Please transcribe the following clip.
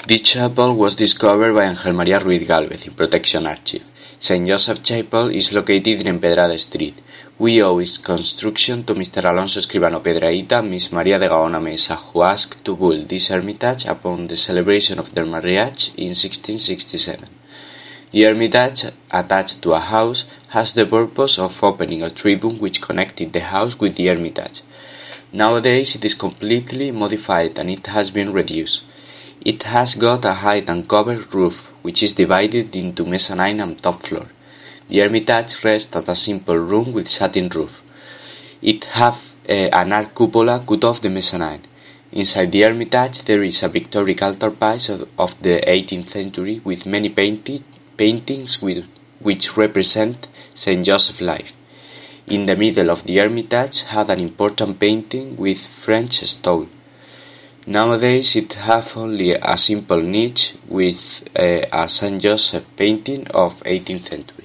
The chapel was discovered by Ángel María Ruiz Gálvez in Protection Archive. St. Joseph Chapel is located in Empedrada Street. We owe its construction to Mr. Alonso Escribano Piedrahita and Miss María de Gaona Mesa, who asked to build this hermitage upon the celebration of their marriage in 1667. The hermitage, attached to a house, has the purpose of opening a tribune which connected the house with the hermitage. Nowadays it is completely modified and it has been reduced. It has got a height and covered roof, which is divided into mezzanine and top floor. The hermitage rests at a simple room with satin roof. It has an arch cupola cut off the mezzanine. Inside the hermitage there is a Victoric altarpiece of the 18th century with many paintings which represent St. Joseph's life. In the middle of the hermitage had an important painting with French style. Nowadays it has only a simple niche with a St. Joseph painting of 18th century.